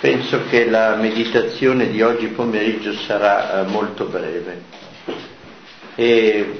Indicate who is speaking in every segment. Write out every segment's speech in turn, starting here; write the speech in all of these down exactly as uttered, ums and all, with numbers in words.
Speaker 1: Penso che la meditazione di oggi pomeriggio sarà molto breve e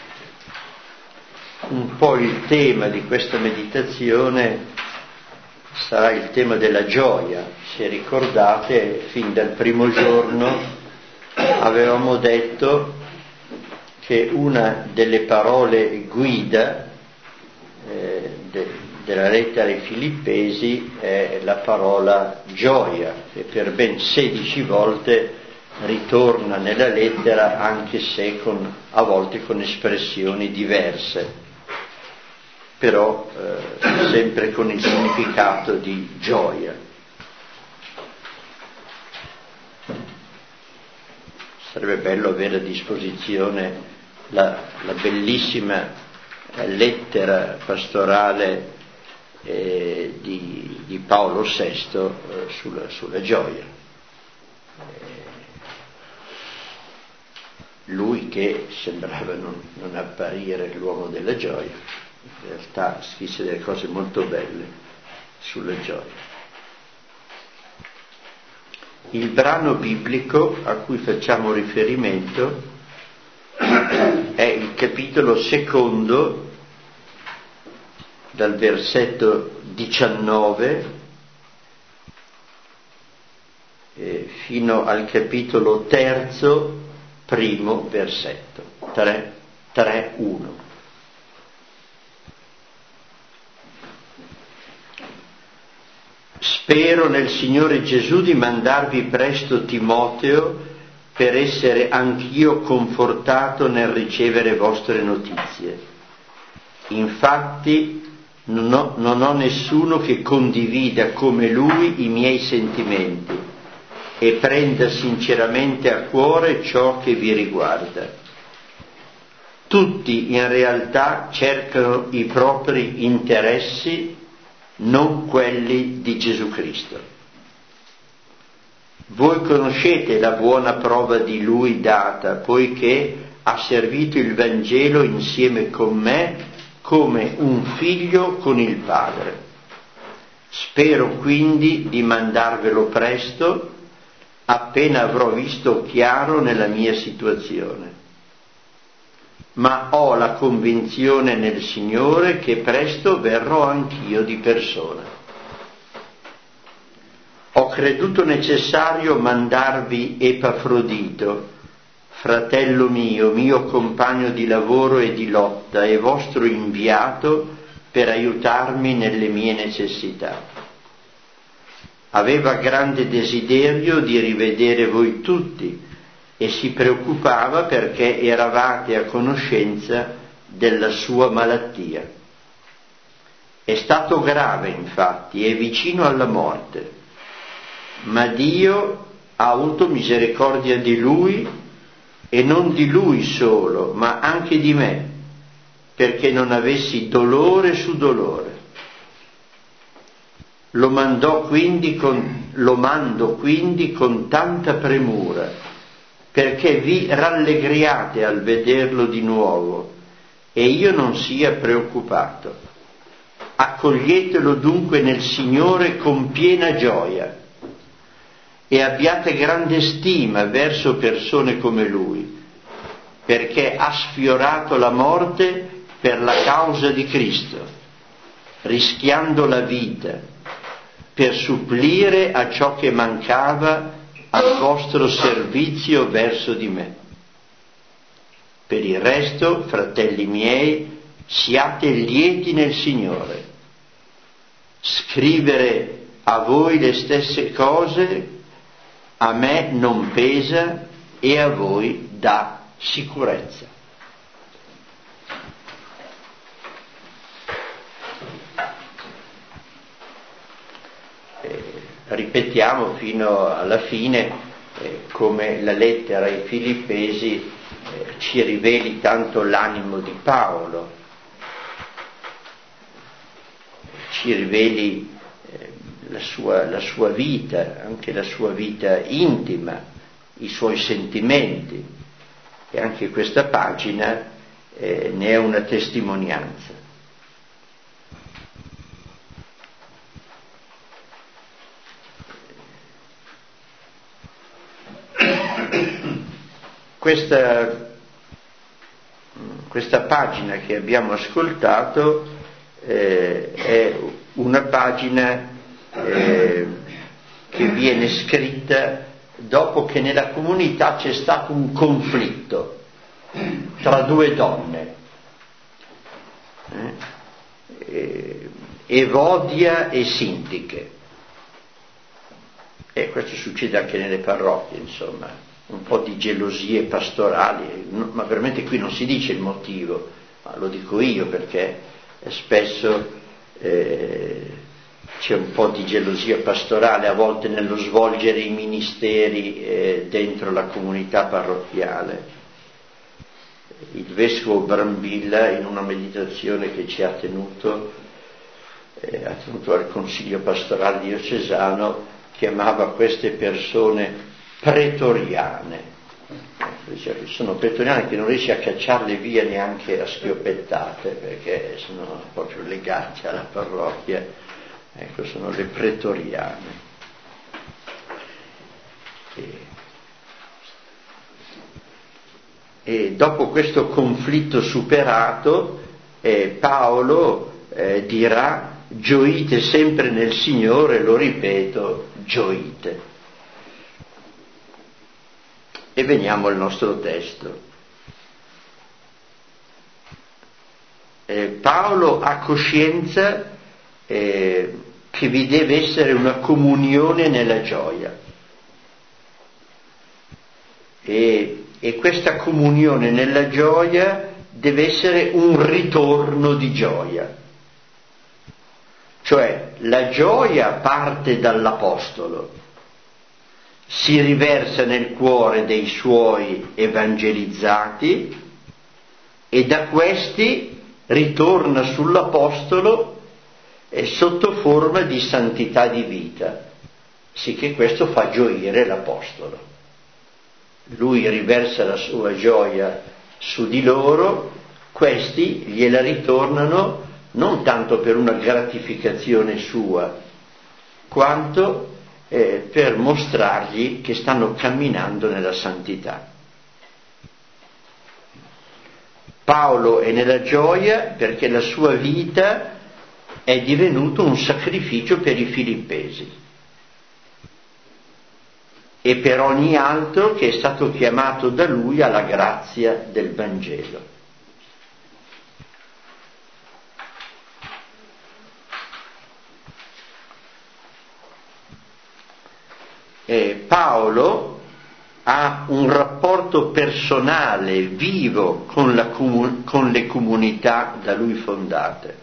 Speaker 1: un po' il tema di questa meditazione sarà il tema della gioia. Se ricordate, fin dal primo giorno avevamo detto che una delle parole guida eh, de, della lettera ai Filippesi è la parola gioia, che per ben sedici volte ritorna nella lettera, anche se con, a volte con espressioni diverse, però eh, sempre con il significato di gioia. Sarebbe bello avere a disposizione la, la bellissima lettera pastorale eh, di, di Paolo sesto eh, sulla, sulla gioia. Eh, lui che sembrava non, non apparire l'uomo della gioia, in realtà scrisse delle cose molto belle sulla gioia. Il brano biblico a cui facciamo riferimento è il capitolo secondo, dal versetto diciannove eh, fino al capitolo terzo, primo versetto, tre, tre, uno. Spero nel Signore Gesù di mandarvi presto Timoteo per essere anch'io confortato nel ricevere vostre notizie. Infatti non ho, non ho nessuno che condivida come lui i miei sentimenti e prenda sinceramente a cuore ciò che vi riguarda. Tutti in realtà cercano i propri interessi, non quelli di Gesù Cristo. Voi conoscete la buona prova di Lui data, poiché ha servito il Vangelo insieme con me come un figlio con il Padre. Spero quindi di mandarvelo presto, appena avrò visto chiaro nella mia situazione. Ma ho la convinzione nel Signore che presto verrò anch'io di persona. Ho creduto necessario mandarvi Epafrodito, fratello mio, mio compagno di lavoro e di lotta e vostro inviato per aiutarmi nelle mie necessità. Aveva grande desiderio di rivedere voi tutti e si preoccupava perché eravate a conoscenza della sua malattia. È stato grave, infatti, è vicino alla morte, ma Dio ha avuto misericordia di lui, e non di lui solo, ma anche di me, perché non avessi dolore su dolore. Lo mandò quindi con, lo mando quindi con tanta premura, perché vi rallegriate al vederlo di nuovo e io non sia preoccupato. Accoglietelo dunque nel Signore con piena gioia e abbiate grande stima verso persone come lui, perché ha sfiorato la morte per la causa di Cristo, rischiando la vita per supplire a ciò che mancava al vostro servizio verso di me. Per il resto, fratelli miei, siate lieti nel Signore. Scrivere a voi le stesse cose a me non pesa e a voi dà sicurezza. Eh, ripetiamo fino alla fine eh, come la lettera ai Filippesi eh, ci riveli tanto l'animo di Paolo, ci riveli La sua, la sua vita, anche la sua vita intima, i suoi sentimenti, e anche questa pagina eh, ne è una testimonianza. questa, questa pagina che abbiamo ascoltato eh, è una pagina eh, che viene scritta dopo che nella comunità c'è stato un conflitto tra due donne, eh, Evodia e Sintiche. E questo succede anche nelle parrocchie, insomma, un po' di gelosie pastorali, ma veramente qui non si dice il motivo, ma lo dico io perché spesso eh, c'è un po' di gelosia pastorale a volte nello svolgere i ministeri eh, dentro la comunità parrocchiale. Il vescovo Brambilla, in una meditazione che ci ha tenuto, eh, ha tenuto al Consiglio Pastorale Diocesano, chiamava queste persone pretoriane. Diceva che sono pretoriane che non riesce a cacciarle via neanche a schioppettate, perché sono proprio legate alla parrocchia. Ecco, sono le pretoriane. E, e dopo questo conflitto superato, eh, Paolo eh, dirà: gioite sempre nel Signore, lo ripeto, gioite. E veniamo al nostro testo. Eh, Paolo ha coscienza eh, che vi deve essere una comunione nella gioia. E, e questa comunione nella gioia deve essere un ritorno di gioia. Cioè la gioia parte dall'Apostolo, si riversa nel cuore dei suoi evangelizzati e da questi ritorna sull'Apostolo eh, sotto forma di santità di vita, sicché questo fa gioire l'Apostolo. Lui riversa la sua gioia su di loro, questi gliela ritornano non tanto per una gratificazione sua, quanto eh, per mostrargli che stanno camminando nella santità. Paolo è nella gioia perché la sua vita è divenuto un sacrificio per i filippesi e per ogni altro che è stato chiamato da lui alla grazia del Vangelo. Eh, Paolo ha un rapporto personale, vivo con, la comu- con le comunità da lui fondate.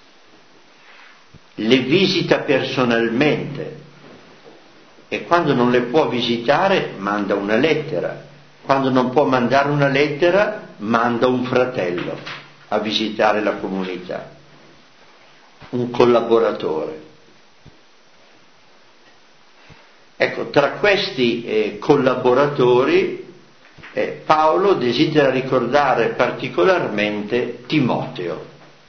Speaker 1: Le visita personalmente e quando non le può visitare manda una lettera. Quando non può mandare una lettera manda un fratello a visitare la comunità, un collaboratore. Ecco, tra questi eh, collaboratori eh, Paolo desidera ricordare particolarmente Timoteo.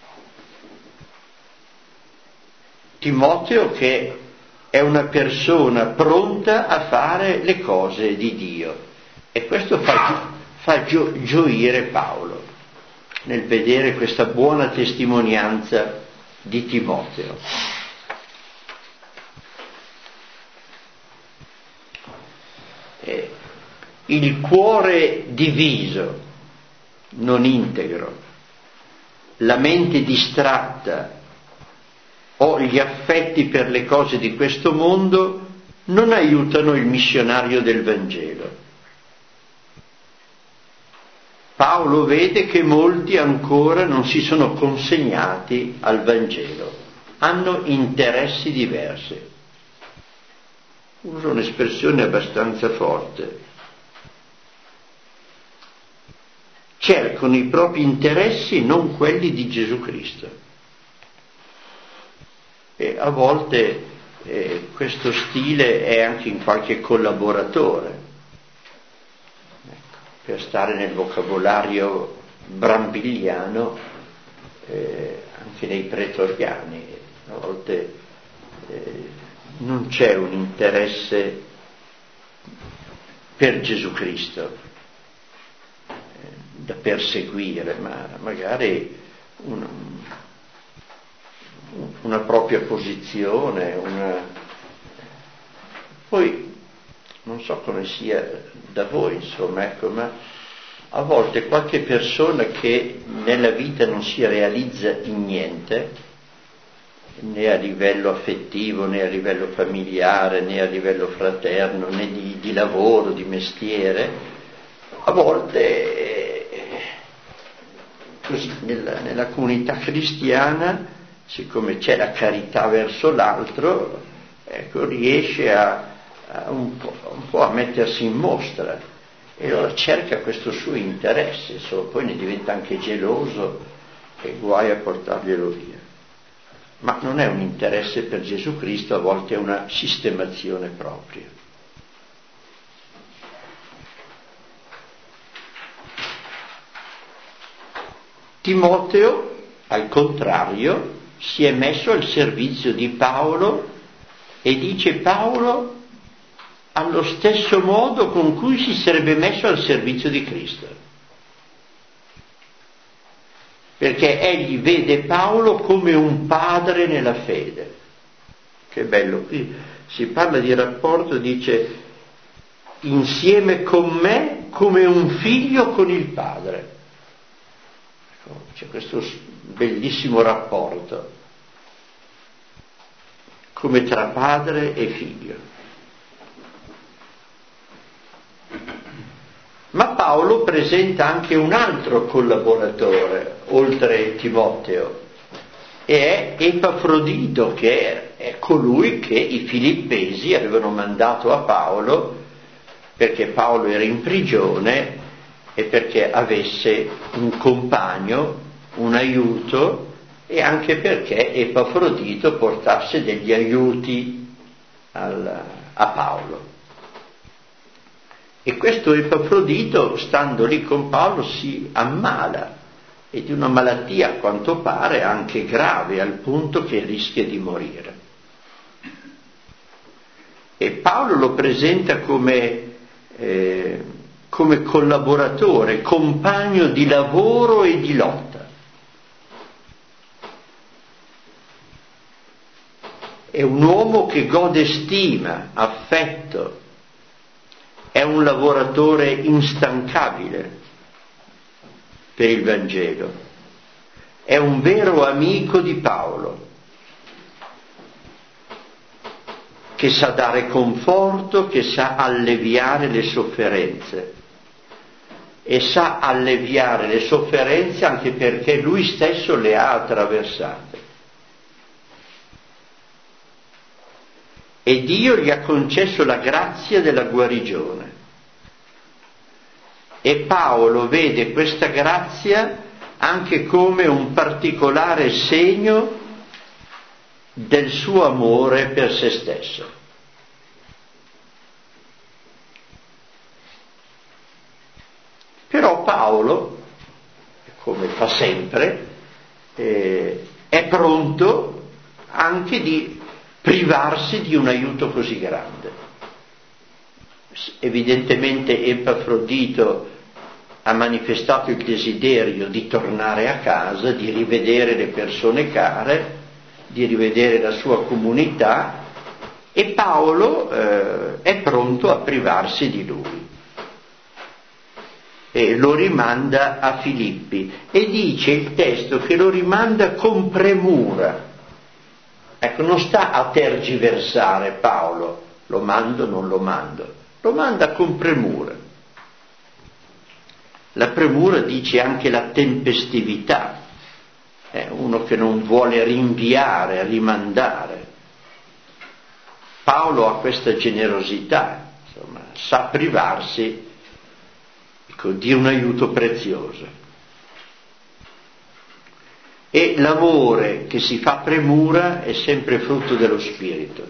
Speaker 1: Timoteo che è una persona pronta a fare le cose di Dio e questo fa, fa gio, gioire Paolo nel vedere questa buona testimonianza di Timoteo. Il cuore diviso, non integro, la mente distratta o gli affetti per le cose di questo mondo non aiutano il missionario del Vangelo. Paolo vede che molti ancora non si sono consegnati al Vangelo, hanno interessi diversi. Uso un'espressione abbastanza forte. Cercano i propri interessi, non quelli di Gesù Cristo. E a volte eh, questo stile è anche in qualche collaboratore, ecco, per stare nel vocabolario brambigliano, eh, anche nei pretoriani. A volte eh, non c'è un interesse per Gesù Cristo. da perseguire, ma magari una, una propria posizione, una... Poi non so come sia da voi, insomma, ecco, ma a volte qualche persona che nella vita non si realizza in niente, né a livello affettivo, né a livello familiare, né a livello fraterno, né di, di lavoro, di mestiere, a volte così nella, nella comunità cristiana, siccome c'è la carità verso l'altro, ecco, riesce a, a un, po', un po' a mettersi in mostra e allora cerca questo suo interesse, insomma, poi ne diventa anche geloso e guai a portarglielo via. Ma non è un interesse per Gesù Cristo, a volte è una sistemazione propria. Timoteo, al contrario, si è messo al servizio di Paolo e dice Paolo allo stesso modo con cui si sarebbe messo al servizio di Cristo. Perché egli vede Paolo come un padre nella fede. Che bello, qui si parla di rapporto, dice insieme con me come un figlio con il padre. Ecco, c'è questo bellissimo rapporto, come tra padre e figlio. Ma Paolo presenta anche un altro collaboratore, oltre Timoteo, e è Epafrodito, che è colui che i filippesi avevano mandato a Paolo perché Paolo era in prigione e perché avesse un compagno, un aiuto, e anche perché Epafrodito portasse degli aiuti al, a Paolo. E questo Epafrodito, stando lì con Paolo, si ammala, e di una malattia a quanto pare anche grave, al punto che rischia di morire. E Paolo lo presenta come, eh, come collaboratore, compagno di lavoro e di lotta. È un uomo che gode stima, affetto, è un lavoratore instancabile per il Vangelo, è un vero amico di Paolo, che sa dare conforto, che sa alleviare le sofferenze, e sa alleviare le sofferenze anche perché lui stesso le ha attraversate. E Dio gli ha concesso la grazia della guarigione. E Paolo vede questa grazia anche come un particolare segno del suo amore per se stesso. Però Paolo, come fa sempre, eh, è pronto anche di privarsi di un aiuto così grande. Evidentemente Epafrodito ha manifestato il desiderio di tornare a casa, di rivedere le persone care, di rivedere la sua comunità, e Paolo eh, è pronto a privarsi di lui. E lo rimanda a Filippi, e dice il testo che lo rimanda con premura. Ecco, non sta a tergiversare Paolo, lo mando, non lo mando, lo manda con premura. La premura dice anche la tempestività, è uno che non vuole rinviare, rimandare. Paolo ha questa generosità, insomma, sa privarsi, ecco, di un aiuto prezioso. E l'amore che si fa premura è sempre frutto dello Spirito,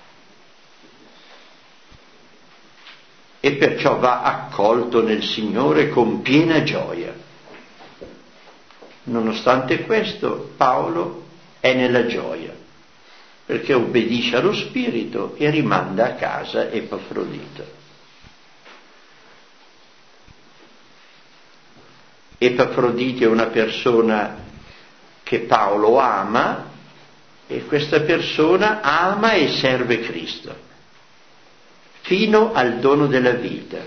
Speaker 1: e perciò va accolto nel Signore con piena gioia. Nonostante questo, Paolo è nella gioia, perché obbedisce allo Spirito e rimanda a casa Epafrodito. Epafrodito è una persona che Paolo ama, e questa persona ama e serve Cristo fino al dono della vita.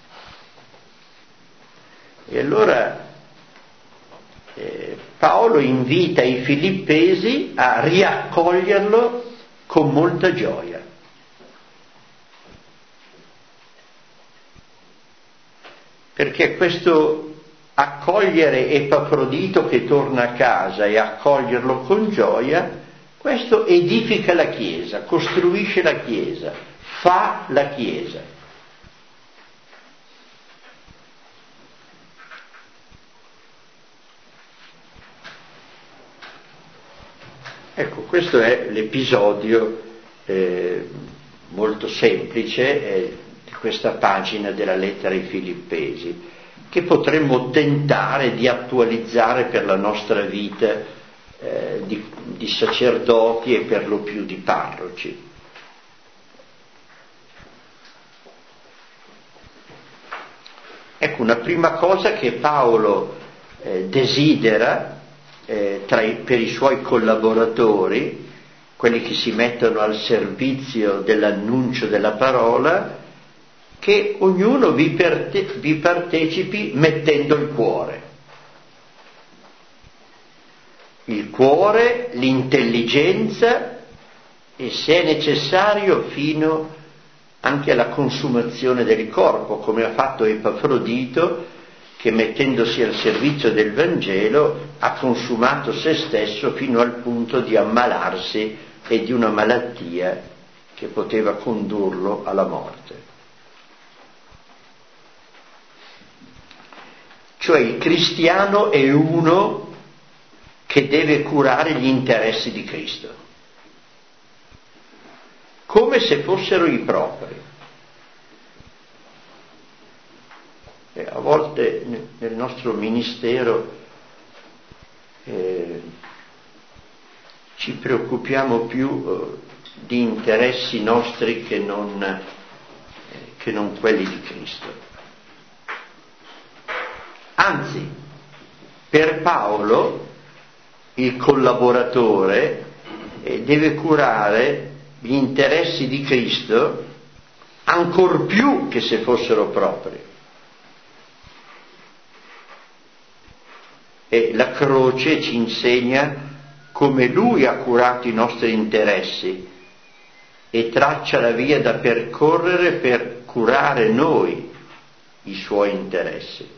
Speaker 1: E allora eh, Paolo invita i filippesi a riaccoglierlo con molta gioia. Perché questo accogliere Epafrodito che torna a casa e accoglierlo con gioia, questo edifica la Chiesa, costruisce la Chiesa, fa la Chiesa. Ecco, questo è l'episodio eh, molto semplice eh, di questa pagina della lettera ai Filippesi, che potremmo tentare di attualizzare per la nostra vita eh, di, di sacerdoti e per lo più di parroci. Ecco, una prima cosa che Paolo eh, desidera eh, tra i, per i suoi collaboratori, quelli che si mettono al servizio dell'annuncio della parola, che ognuno vi, parte, vi partecipi mettendo il cuore. Il cuore, l'intelligenza e, se è necessario, fino anche alla consumazione del corpo, come ha fatto Epafrodito, che mettendosi al servizio del Vangelo ha consumato se stesso fino al punto di ammalarsi e di una malattia che poteva condurlo alla morte. Cioè il cristiano è uno che deve curare gli interessi di Cristo, come se fossero i propri. E a volte nel nostro ministero eh, ci preoccupiamo più eh, di interessi nostri che non, eh, che non quelli di Cristo. Anzi, per Paolo il collaboratore eh, deve curare gli interessi di Cristo ancor più che se fossero propri. E la croce ci insegna come Lui ha curato i nostri interessi e traccia la via da percorrere per curare noi i Suoi interessi.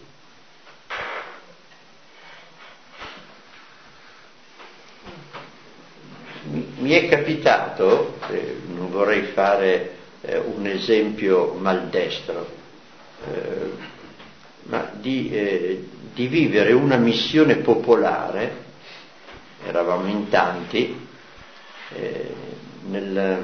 Speaker 1: Mi è capitato, eh, non vorrei fare eh, un esempio maldestro, eh, ma di, eh, di vivere una missione popolare, eravamo in tanti, eh, nel, eh,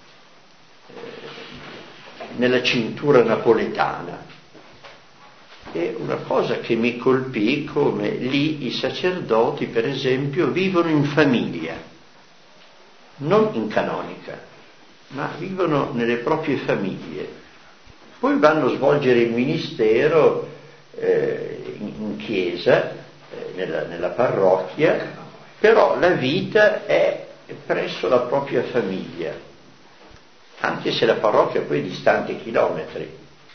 Speaker 1: nella cintura napoletana. E una cosa che mi colpì, come lì i sacerdoti, per esempio, vivono in famiglia, non in canonica, ma vivono nelle proprie famiglie. Poi vanno a svolgere il ministero eh, in, in chiesa, eh, nella, nella parrocchia, però la vita è presso la propria famiglia, anche se la parrocchia poi è distante chilometri.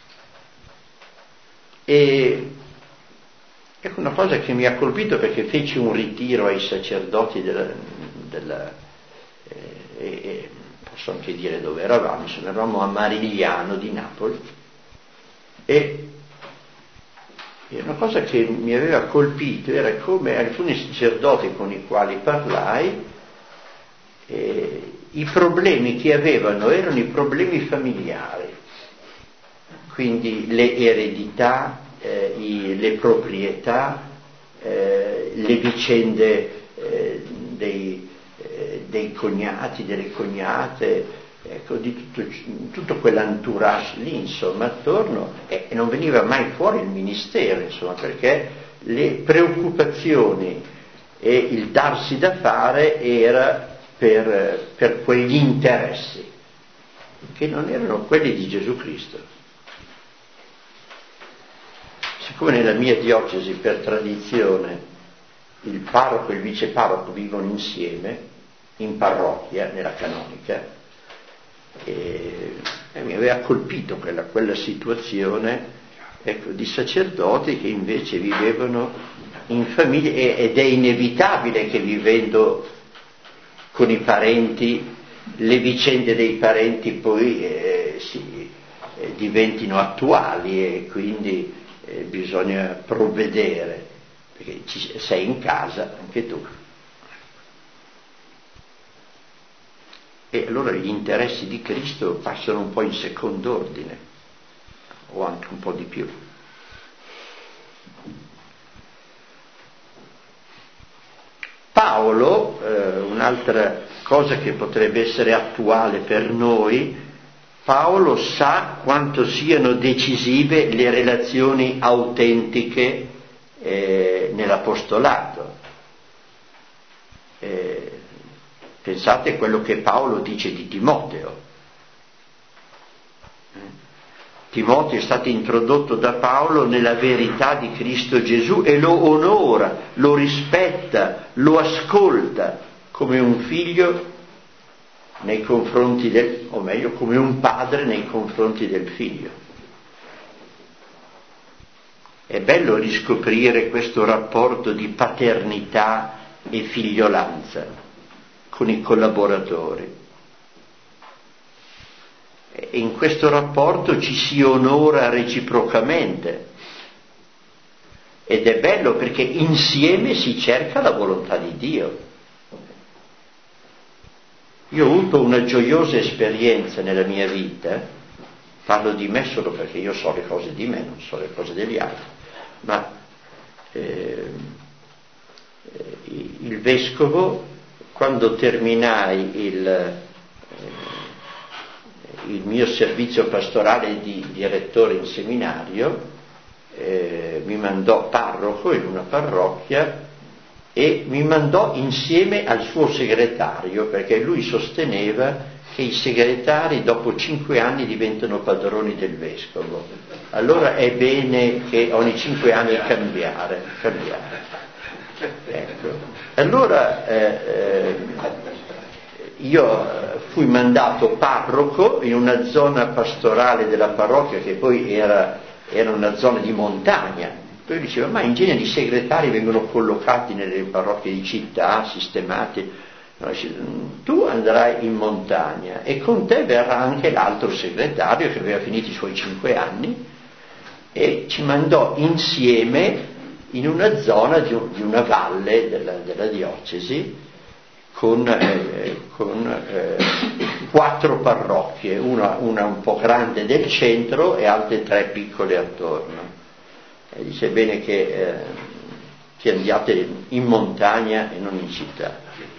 Speaker 1: E ecco una cosa che mi ha colpito, perché feci un ritiro ai sacerdoti della, della E, e posso anche dire dove eravamo, se ne eravamo a Marigliano di Napoli, e, e una cosa che mi aveva colpito era come alcuni sacerdoti con i quali parlai, eh, i problemi che avevano erano i problemi familiari, quindi le eredità, eh, i, le proprietà, eh, le vicende eh, dei dei cognati, delle cognate, ecco, di tutto, tutto quell'entourage lì, insomma, attorno, e non veniva mai fuori il ministero, insomma, perché le preoccupazioni e il darsi da fare era per, per quegli interessi, che non erano quelli di Gesù Cristo. siccome nella mia diocesi per tradizione il parroco e il viceparroco vivono insieme, in parrocchia, nella canonica, e, e mi aveva colpito quella, quella situazione, ecco, di sacerdoti che invece vivevano in famiglia, ed è inevitabile che vivendo con i parenti, le vicende dei parenti poi eh, si, eh, diventino attuali, e quindi eh, bisogna provvedere, perché ci, sei in casa anche tu. E allora gli interessi di Cristo passano un po' in secondo ordine, o anche un po' di più. Paolo, eh, un'altra cosa che potrebbe essere attuale per noi, Paolo sa quanto siano decisive le relazioni autentiche eh, nell'apostolato. Eh, pensate a quello che Paolo dice di Timoteo. Timoteo è stato introdotto da Paolo nella verità di Cristo Gesù e lo onora, lo rispetta, lo ascolta come un figlio nei confronti del, o meglio, come un padre nei confronti del figlio. È bello riscoprire questo rapporto di paternità e figliolanza con i collaboratori. E in questo rapporto ci si onora reciprocamente, ed è bello perché insieme si cerca la volontà di Dio. Io ho avuto una gioiosa esperienza nella mia vita, parlo di me solo perché io so le cose di me, non so le cose degli altri, ma eh, il vescovo, quando terminai il eh, il mio servizio pastorale di direttore in seminario, eh, mi mandò parroco in una parrocchia e mi mandò insieme al suo segretario, perché lui sosteneva che i segretari dopo cinque anni diventano padroni del vescovo. Allora è bene che ogni cinque anni cambiare, cambiare. Ecco. Allora eh, eh, io fui mandato parroco in una zona pastorale della parrocchia che poi era, era una zona di montagna. Poi diceva, ma in genere i segretari vengono collocati nelle parrocchie di città, sistemati. Tu andrai in montagna e con te verrà anche l'altro segretario che aveva finito i suoi cinque anni, e ci mandò insieme in una zona di, un, di una valle della, della diocesi, con, eh, con eh, quattro parrocchie, una, una un po' grande del centro e altre tre piccole attorno. E dice bene che, eh, che andiate in montagna e non in città.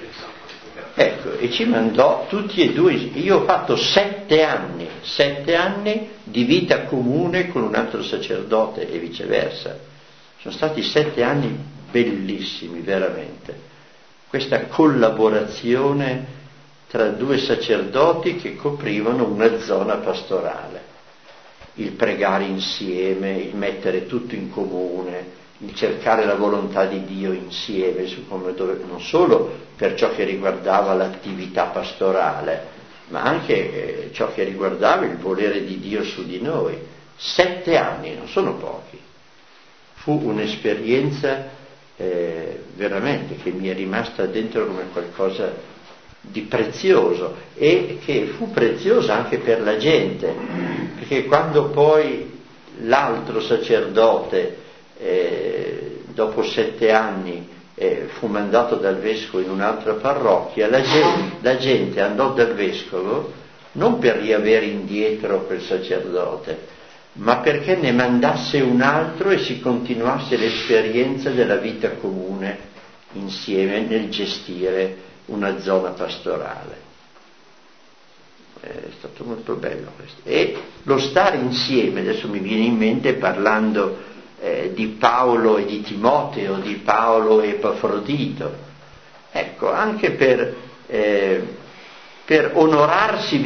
Speaker 1: Ecco, e ci mandò tutti e due. Io ho fatto sette anni, sette anni di vita comune con un altro sacerdote e viceversa. Sono stati sette anni bellissimi, veramente. Questa collaborazione tra due sacerdoti che coprivano una zona pastorale, il pregare insieme, il mettere tutto in comune, il cercare la volontà di Dio insieme, su come dove, non solo per ciò che riguardava l'attività pastorale, ma anche eh, ciò che riguardava il volere di Dio su di noi. Sette anni, non sono pochi. Fu un'esperienza Eh, veramente che mi è rimasta dentro come qualcosa di prezioso, e che fu preziosa anche per la gente, perché quando poi l'altro sacerdote eh, dopo sette anni eh, fu mandato dal vescovo in un'altra parrocchia, la gente, la gente andò dal vescovo non per riavere indietro quel sacerdote, ma perché ne mandasse un altro e si continuasse l'esperienza della vita comune insieme nel gestire una zona pastorale. È stato molto bello questo. E lo stare insieme, adesso mi viene in mente parlando eh, di Paolo e di Timoteo, di Paolo e Epafrodito, ecco, anche per, eh, per onorarsi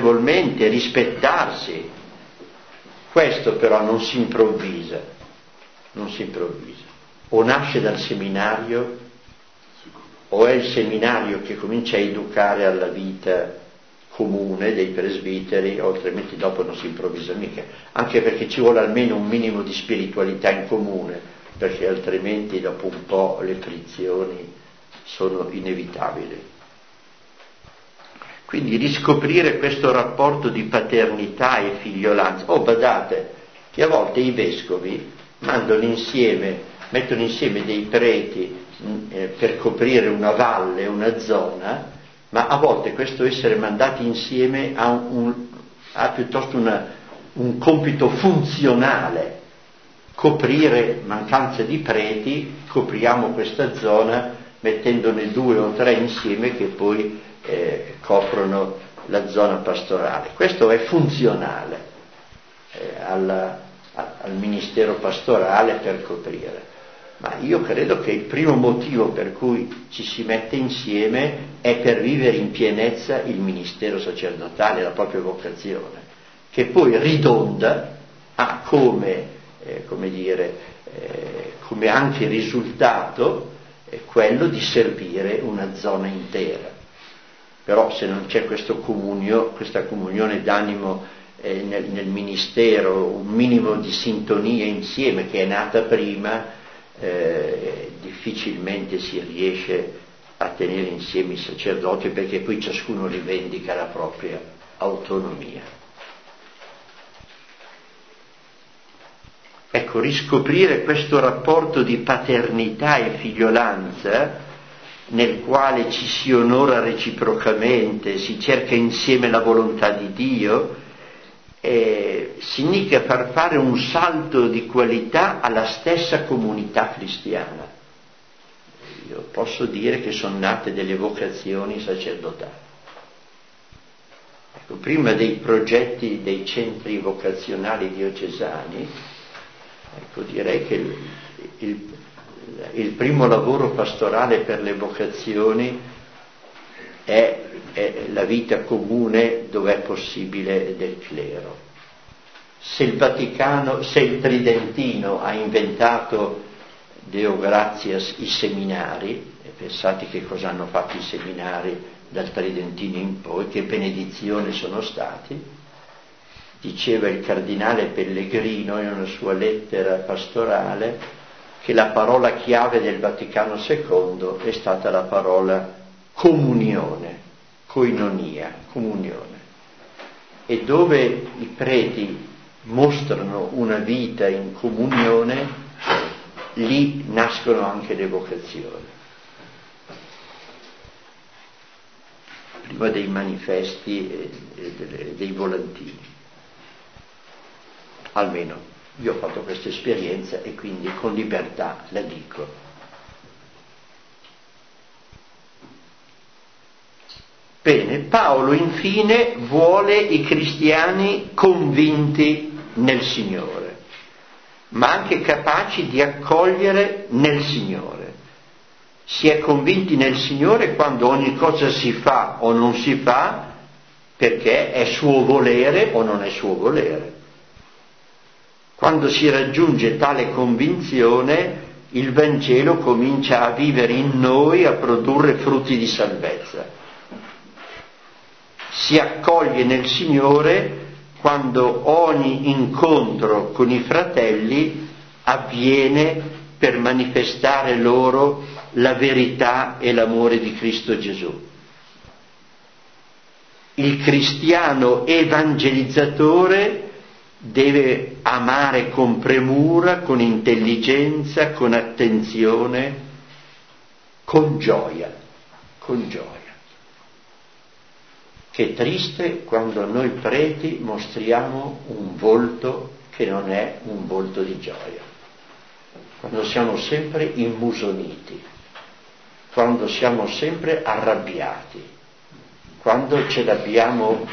Speaker 1: vicendevolmente, rispettarsi. Questo però non si improvvisa, non si improvvisa. O nasce dal seminario, o è il seminario che comincia a educare alla vita comune dei presbiteri, o altrimenti dopo non si improvvisa mica, anche perché ci vuole almeno un minimo di spiritualità in comune, perché altrimenti dopo un po' le frizioni sono inevitabili. Quindi riscoprire questo rapporto di paternità e figliolanza. Oh, badate che a volte i vescovi mandano insieme, mettono insieme dei preti eh, per coprire una valle, una zona, ma a volte questo essere mandati insieme ha, un, ha piuttosto una, un compito funzionale. Coprire mancanza di preti, copriamo questa zona mettendone due o tre insieme che poi eh, coprono la zona pastorale. Questo è funzionale eh, alla, a, al ministero pastorale per coprire. Ma io credo che il primo motivo per cui ci si mette insieme è per vivere in pienezza il ministero sacerdotale, la propria vocazione, che poi ridonda a come, eh, come dire, eh, come anche risultato eh, quello di servire una zona intera. Però se non c'è questo comunio, questa comunione d'animo eh, nel, nel ministero, un minimo di sintonia insieme che è nata prima, Eh, difficilmente si riesce a tenere insieme i sacerdoti, perché poi ciascuno rivendica la propria autonomia. Ecco, riscoprire questo rapporto di paternità e figliolanza nel quale ci si onora reciprocamente, si cerca insieme la volontà di Dio, Eh, significa far fare un salto di qualità alla stessa comunità cristiana. Io posso dire che sono nate delle vocazioni sacerdotali. Ecco, prima dei progetti dei centri vocazionali diocesani, ecco, direi che il, il, il primo lavoro pastorale per le vocazioni è è la vita comune dove è possibile del clero. Se il Vaticano, se il Tridentino ha inventato Deo gratias i seminari, e pensate che cosa hanno fatto i seminari dal Tridentino in poi, che benedizione sono stati, diceva il cardinale Pellegrino in una sua lettera pastorale che la parola chiave del Vaticano secondo è stata la parola comunione, koinonia, comunione, e dove i preti mostrano una vita in comunione, lì nascono anche le vocazioni. Prima dei manifesti e dei volantini. Almeno io ho fatto questa esperienza e quindi con libertà la dico. Bene, Paolo infine vuole i cristiani convinti nel Signore, ma anche capaci di accogliere nel Signore. Si è convinti nel Signore quando ogni cosa si fa o non si fa perché è suo volere o non è suo volere. Quando si raggiunge tale convinzione, il Vangelo comincia a vivere in noi, a produrre frutti di salvezza. Si accoglie nel Signore quando ogni incontro con i fratelli avviene per manifestare loro la verità e l'amore di Cristo Gesù. Il cristiano evangelizzatore deve amare con premura, con intelligenza, con attenzione, con gioia, con gioia. Che triste quando noi preti mostriamo un volto che non è un volto di gioia, quando siamo sempre immusoniti, quando siamo sempre arrabbiati, quando ce l'abbiamo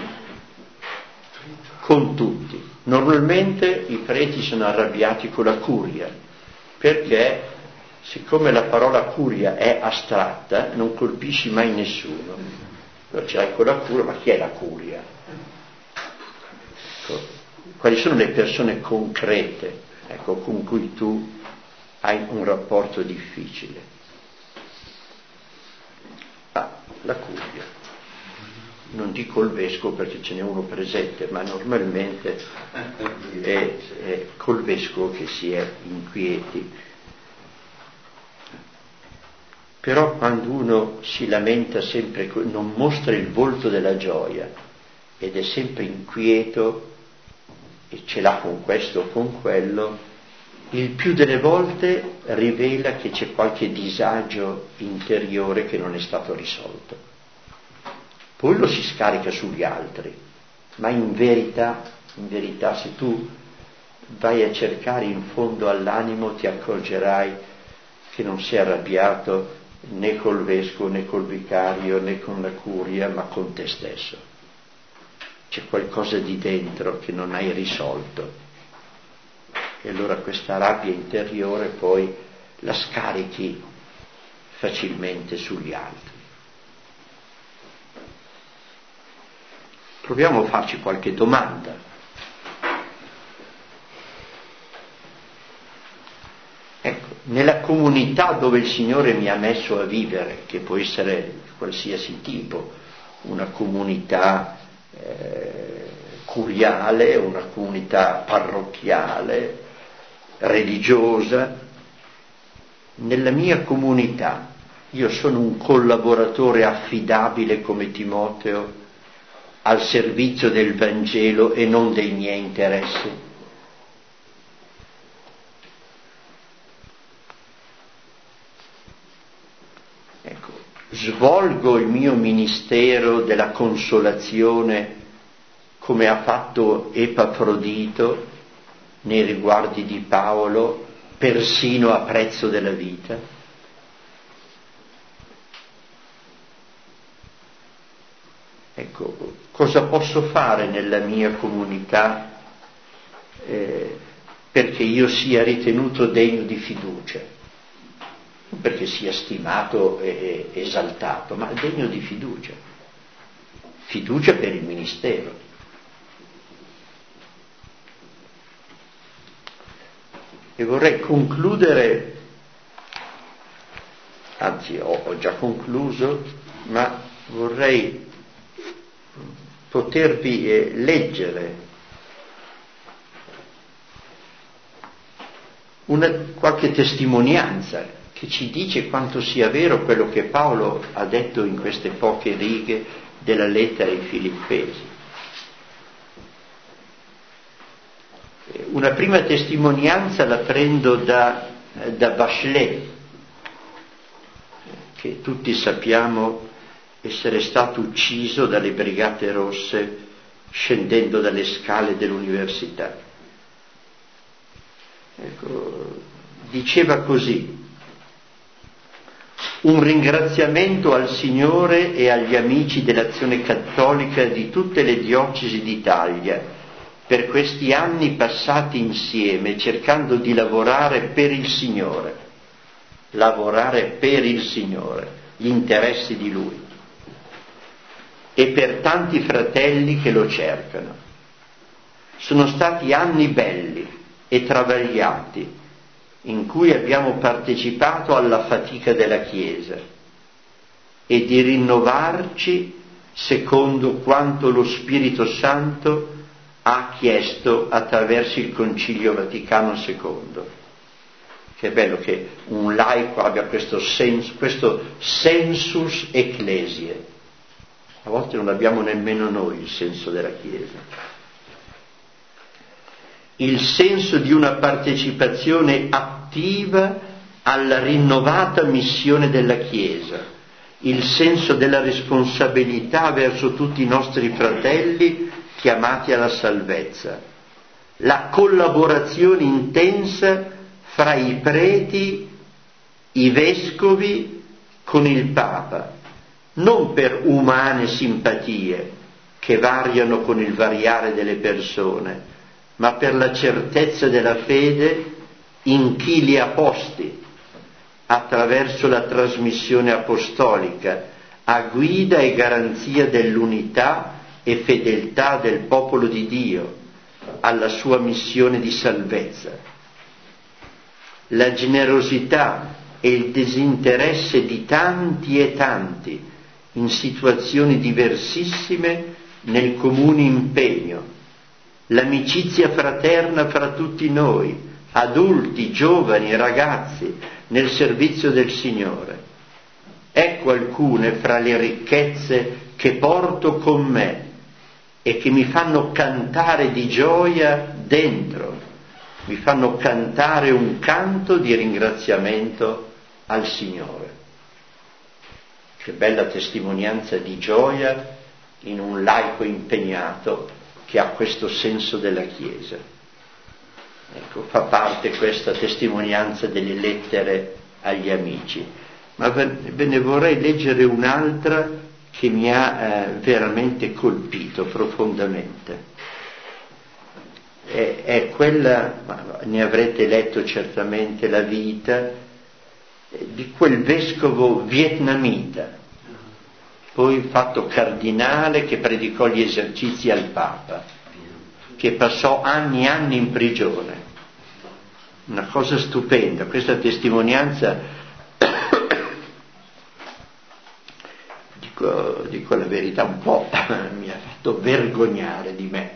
Speaker 1: con tutti. Normalmente i preti sono arrabbiati con la curia, perché siccome la parola curia è astratta, non colpisci mai nessuno. Allora ce l'hai con la curia, ma chi è la curia? Ecco, quali sono le persone concrete, ecco, con cui tu hai un rapporto difficile. Ah, la curia. Non dico il vescovo perché ce n'è uno presente, ma normalmente è, è col vescovo che si è inquieti. Però quando uno si lamenta sempre, non mostra il volto della gioia ed è sempre inquieto e ce l'ha con questo o con quello, il più delle volte rivela che c'è qualche disagio interiore che non è stato risolto. Poi lo si scarica sugli altri, ma in verità, in verità se tu vai a cercare in fondo all'animo ti accorgerai che non sei arrabbiato né col vescovo, né col vicario, né con la curia, ma con te stesso. C'è qualcosa di dentro che non hai risolto. E allora questa rabbia interiore poi la scarichi facilmente sugli altri. Proviamo a farci qualche domanda. Ecco, nella comunità dove il Signore mi ha messo a vivere, che può essere qualsiasi tipo, una comunità eh, curiale, una comunità parrocchiale, religiosa, nella mia comunità io sono un collaboratore affidabile come Timoteo al servizio del Vangelo e non dei miei interessi. Ecco, svolgo il mio ministero della consolazione come ha fatto Epafrodito nei riguardi di Paolo, persino a prezzo della vita. Ecco, cosa posso fare nella mia comunità eh, perché io sia ritenuto degno di fiducia? Non perché sia stimato e, e esaltato, ma degno di fiducia. Fiducia per il ministero. E vorrei concludere, anzi ho, ho già concluso, ma vorrei potervi eh, leggere una, qualche testimonianza che ci dice quanto sia vero quello che Paolo ha detto in queste poche righe della lettera ai Filippesi. Una prima testimonianza la prendo da, da Bachelet, che tutti sappiamo essere stato ucciso dalle Brigate Rosse scendendo dalle scale dell'università. Ecco, diceva così: un ringraziamento al Signore e agli amici dell'Azione Cattolica di tutte le diocesi d'Italia per questi anni passati insieme cercando di lavorare per il Signore, lavorare per il Signore, gli interessi di Lui, e per tanti fratelli che lo cercano. Sono stati anni belli e travagliati in cui abbiamo partecipato alla fatica della Chiesa e di rinnovarci secondo quanto lo Spirito Santo ha chiesto attraverso il Concilio Vaticano secondo. Che è bello che un laico abbia questo, sens- questo sensus ecclesiae. A volte non abbiamo nemmeno noi il senso della Chiesa. Il senso di una partecipazione attiva alla rinnovata missione della Chiesa, il senso della responsabilità verso tutti i nostri fratelli chiamati alla salvezza, la collaborazione intensa fra i preti, i vescovi con il Papa, non per umane simpatie che variano con il variare delle persone, ma per la certezza della fede in chi li ha posti, attraverso la trasmissione apostolica, a guida e garanzia dell'unità e fedeltà del popolo di Dio alla sua missione di salvezza. la generosità e il disinteresse di tanti e tanti in situazioni diversissime nel comune impegno, l'amicizia fraterna fra tutti noi, adulti, giovani, ragazzi, nel servizio del Signore. Ecco alcune fra le ricchezze che porto con me e che mi fanno cantare di gioia dentro, mi fanno cantare un canto di ringraziamento al Signore. Che bella testimonianza di gioia in un laico impegnato che ha questo senso della Chiesa. Ecco, fa parte questa testimonianza delle lettere agli amici. Ma ve ne vorrei leggere un'altra che mi ha eh, veramente colpito profondamente. È, è quella, ne avrete letto certamente la vita, di quel vescovo vietnamita, poi fatto cardinale, che predicò gli esercizi al Papa, che passò anni e anni in prigione. Una cosa stupenda, questa testimonianza, dico, dico la verità, un po' mi ha fatto vergognare di me.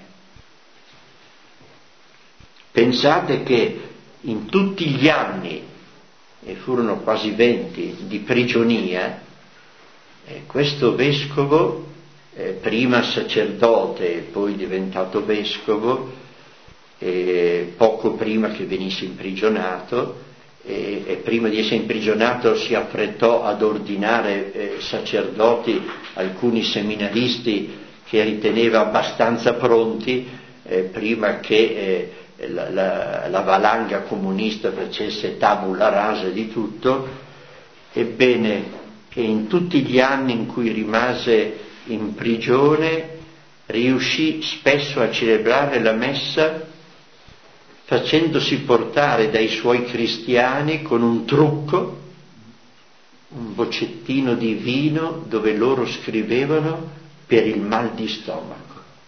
Speaker 1: Pensate che in tutti gli anni, e furono quasi venti, di prigionia, eh, questo vescovo, eh, prima sacerdote e poi diventato vescovo, eh, poco prima che venisse imprigionato, eh, e prima di essere imprigionato si affrettò ad ordinare eh, sacerdoti, alcuni seminaristi che riteneva abbastanza pronti, eh, prima che eh, La, la, la valanga comunista facesse tabula rasa di tutto. Ebbene, che in tutti gli anni in cui rimase in prigione riuscì spesso a celebrare la messa facendosi portare dai suoi cristiani con un trucco, un boccettino di vino dove loro scrivevano per il mal di stomaco.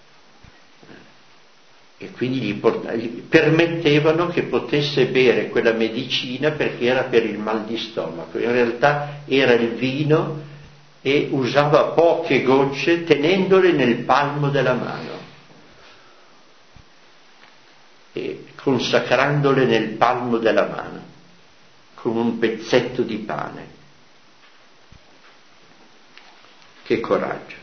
Speaker 1: E quindi gli, port- gli permettevano che potesse bere quella medicina perché era per il mal di stomaco. In realtà era il vino e usava poche gocce tenendole nel palmo della mano e consacrandole nel palmo della mano con un pezzetto di pane. Che coraggio!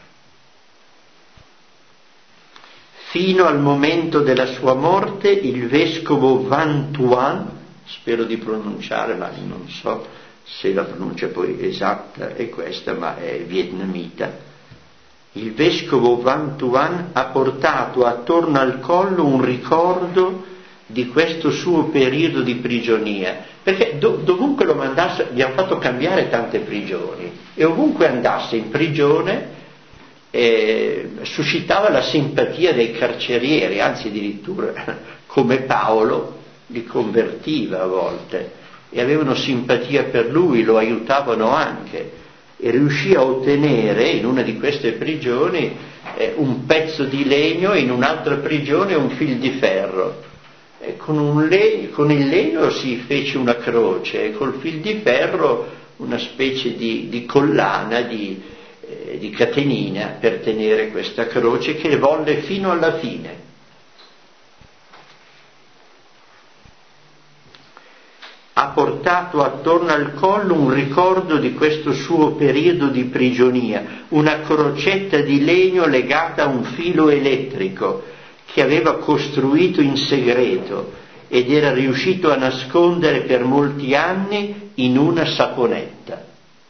Speaker 1: Fino al momento della sua morte il vescovo Van Thuan, spero di pronunciare, ma non so se la pronuncia poi esatta è questa, ma è vietnamita, il vescovo Van Thuan ha portato attorno al collo un ricordo di questo suo periodo di prigionia, perché do, dovunque lo mandasse, gli hanno fatto cambiare tante prigioni, e ovunque andasse in prigione Eh, suscitava la simpatia dei carcerieri, anzi addirittura come Paolo li convertiva a volte e avevano simpatia per lui, lo aiutavano anche, e riuscì a ottenere in una di queste prigioni eh, un pezzo di legno e in un'altra prigione un fil di ferro, e con, un legno, con il legno si fece una croce e col fil di ferro una specie di, di collana di di catenina per tenere questa croce, che volle fino alla fine. Ha portato attorno al collo un ricordo di questo suo periodo di prigionia, una crocetta di legno legata a un filo elettrico che aveva costruito in segreto ed era riuscito a nascondere per molti anni in una saponetta.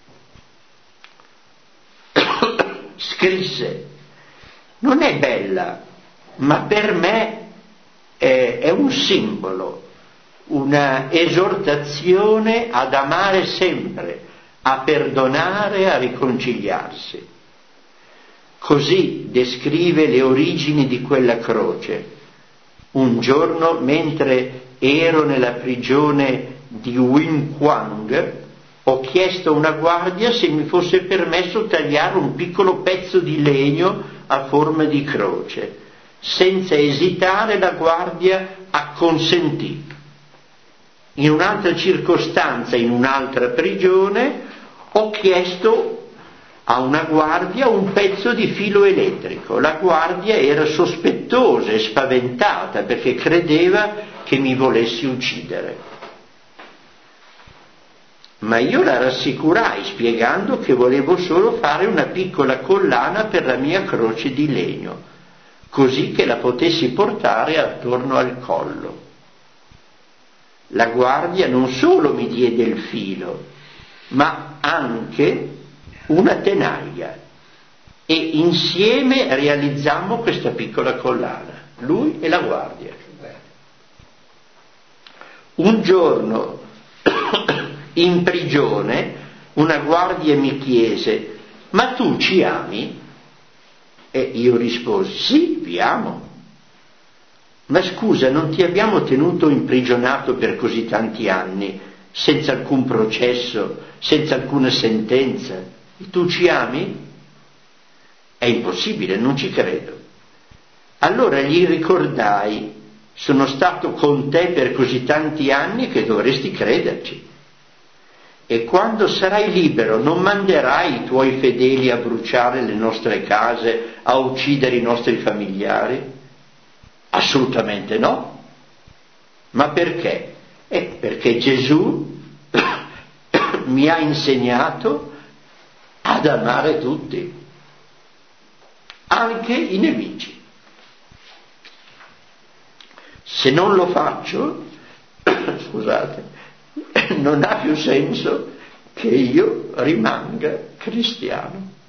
Speaker 1: Scrisse: non è bella, ma per me è, è un simbolo, una esortazione ad amare sempre, a perdonare, a riconciliarsi. Così descrive le origini di quella croce. Un giorno, mentre ero nella prigione di Wing Quang, ho chiesto a una guardia se mi fosse permesso tagliare un piccolo pezzo di legno a forma di croce. Senza esitare la guardia acconsentì. In un'altra circostanza, in un'altra prigione, ho chiesto a una guardia un pezzo di filo elettrico. La guardia era sospettosa e spaventata perché credeva che mi volessi uccidere. Ma io la rassicurai spiegando che volevo solo fare una piccola collana per la mia croce di legno, così che la potessi portare attorno al collo. La guardia non solo mi diede il filo, ma anche una tenaglia, e insieme realizzammo questa piccola collana, lui e la guardia. Un giorno in prigione una guardia mi chiese: ma tu ci ami? E io risposi: sì, vi amo. Ma scusa, non ti abbiamo tenuto imprigionato per così tanti anni, senza alcun processo, senza alcuna sentenza, e tu ci ami? È impossibile, non ci credo. Allora gli ricordai: sono stato con te per così tanti anni che dovresti crederci. E quando sarai libero non manderai i tuoi fedeli a bruciare le nostre case, a uccidere i nostri familiari? Assolutamente no. Ma perché? Eh, perché Gesù mi ha insegnato ad amare tutti, anche i nemici. Se non lo faccio, scusate, non ha più senso che io rimanga cristiano.